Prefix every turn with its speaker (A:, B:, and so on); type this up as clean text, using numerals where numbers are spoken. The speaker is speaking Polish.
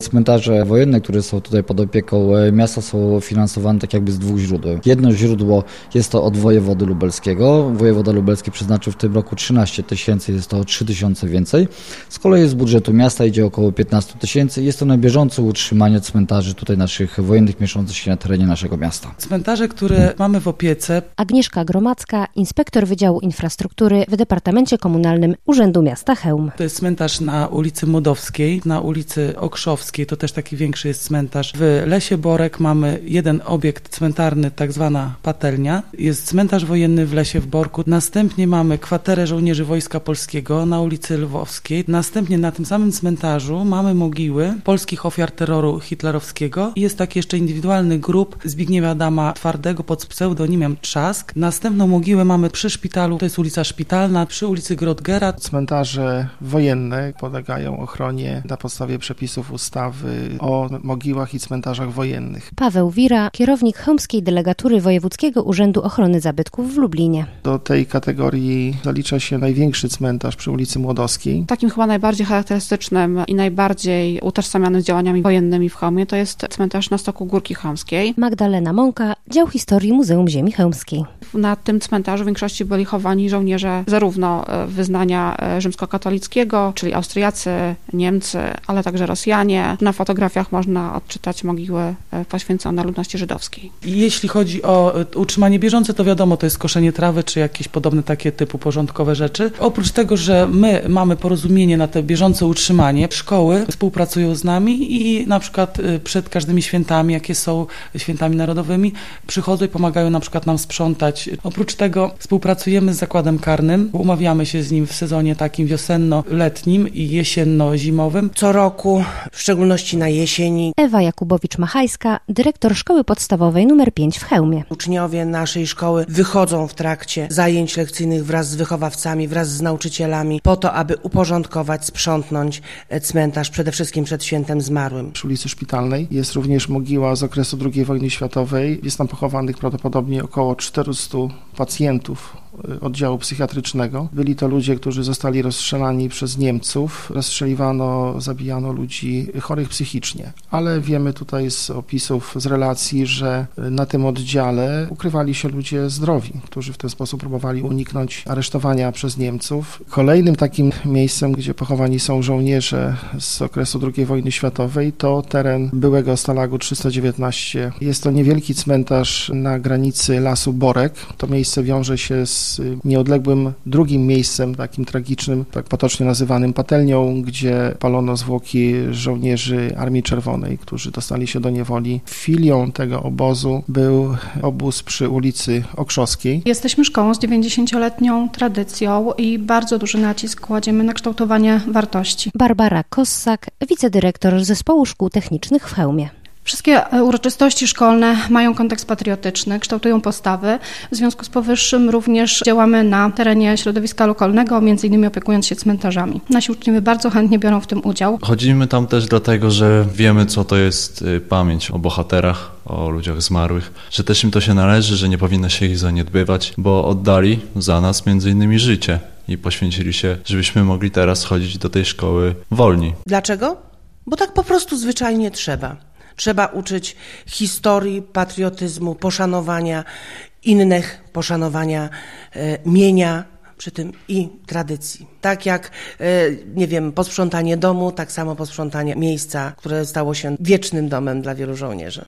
A: Cmentarze wojenne, które są tutaj pod opieką miasta, są finansowane tak jakby z dwóch źródeł. Jedno źródło jest to od wojewody lubelskiego. Wojewoda lubelski przeznaczył w tym roku 13 000, jest to o 3 000 więcej. Z kolei z budżetu miasta idzie około 15 000. Jest to na bieżące utrzymanie cmentarzy tutaj naszych wojennych mieszczących się na terenie naszego miasta.
B: Cmentarze, które mamy w opiece.
C: Agnieszka Gromacka, inspektor Wydziału Infrastruktury w Departamencie Komunalnym Urzędu Miasta Chełm.
B: To jest cmentarz na ulicy Młodowskiej, na ulicy Okrzowskiej, to też taki większy jest cmentarz. W Lesie Borek mamy jeden obiekt cmentarny, tak zwana patelnia. Jest cmentarz wojenny w Lesie w Borku. Następnie mamy kwaterę żołnierzy Wojska Polskiego na ulicy Lwowskiej. Następnie na tym samym cmentarzu mamy mogiły polskich ofiar terroru hitlerowskiego. I jest taki jeszcze indywidualny grób Zbigniewa Adama Twardego pod pseudonimem Trzask. Następną mogiłę mamy przy szpitalu, to jest ulica Szpitalna, przy ulicy Grodgera.
D: Cmentarze wojenne podlegają ochronie na podstawie przepisów ustawy o mogiłach i cmentarzach wojennych.
C: Paweł Wira, kierownik chełmskiej delegatury Wojewódzkiego Urzędu Ochrony Zabytków w Lublinie.
D: Do tej kategorii zalicza się największy cmentarz przy ulicy Młodowskiej.
E: Takim chyba najbardziej charakterystycznym i najbardziej utożsamianym z działaniami wojennymi w Chełmie to jest cmentarz na stoku Górki Chełmskiej.
C: Magdalena Mąka, Dział Historii Muzeum Ziemi Chełmskiej.
E: Na tym cmentarzu w większości byli chowani żołnierze zarówno wyznania rzymskokatolickiego, czyli Austriacy, Niemcy, ale także Rosjanie. Na fotografiach można odczytać mogiły poświęcone ludności żydowskiej.
B: Jeśli chodzi o utrzymanie bieżące, to wiadomo, to jest koszenie trawy, czy jakieś podobne takie typu porządkowe rzeczy. Oprócz tego, że my mamy porozumienie na to bieżące utrzymanie, szkoły współpracują z nami i na przykład przed każdymi świętami, jakie są świętami narodowymi, przychodzą i pomagają na przykład nam sprzątać. Oprócz tego współpracujemy z zakładem karnym, umawiamy się z nim w sezonie takim wiosenno-letnim i jesienno-zimowym.
F: Co roku, w szczególności na jesieni.
C: Ewa Jakubowicz-Machajska, dyrektor Szkoły Podstawowej nr 5 w Chełmie.
F: Uczniowie naszej szkoły wychodzą w trakcie zajęć lekcyjnych wraz z wychowawcami, wraz z nauczycielami po to, aby uporządkować, sprzątnąć cmentarz, przede wszystkim przed świętem zmarłym.
D: Przy ulicy Szpitalnej jest również mogiła z okresu II wojny światowej. Jest tam pochowanych prawdopodobnie około 400 pacjentów oddziału psychiatrycznego. Byli to ludzie, którzy zostali rozstrzelani przez Niemców. Rozstrzeliwano, zabijano ludzi chorych psychicznie. Ale wiemy tutaj z opisów, z relacji, że na tym oddziale ukrywali się ludzie zdrowi, którzy w ten sposób próbowali uniknąć aresztowania przez Niemców. Kolejnym takim miejscem, gdzie pochowani są żołnierze z okresu II wojny światowej, to teren byłego Stalagu 319. Jest to niewielki cmentarz na granicy Lasu Borek. To miejsce wiąże się z nieodległym drugim miejscem, takim tragicznym, tak potocznie nazywanym patelnią, gdzie palono zwłoki żołnierzy Armii Czerwonej, którzy dostali się do niewoli. Filią tego obozu był obóz przy ulicy Okrzowskiej.
G: Jesteśmy szkołą z 90-letnią tradycją i bardzo duży nacisk kładziemy na kształtowanie wartości.
C: Barbara Kossak, wicedyrektor Zespołu Szkół Technicznych w Chełmie.
G: Wszystkie uroczystości szkolne mają kontekst patriotyczny, kształtują postawy. W związku z powyższym również działamy na terenie środowiska lokalnego, m.in. opiekując się cmentarzami. Nasi uczniowie bardzo chętnie biorą w tym udział.
H: Chodzimy tam też dlatego, że wiemy, co to jest pamięć o bohaterach, o ludziach zmarłych, że też im to się należy, że nie powinno się ich zaniedbywać, bo oddali za nas m.in. życie i poświęcili się, żebyśmy mogli teraz chodzić do tej szkoły wolni.
F: Dlaczego? Bo tak po prostu zwyczajnie trzeba. Trzeba uczyć historii, patriotyzmu, poszanowania innych, poszanowania mienia, przy tym i tradycji. Tak jak, posprzątanie domu, tak samo posprzątanie miejsca, które stało się wiecznym domem dla wielu żołnierzy.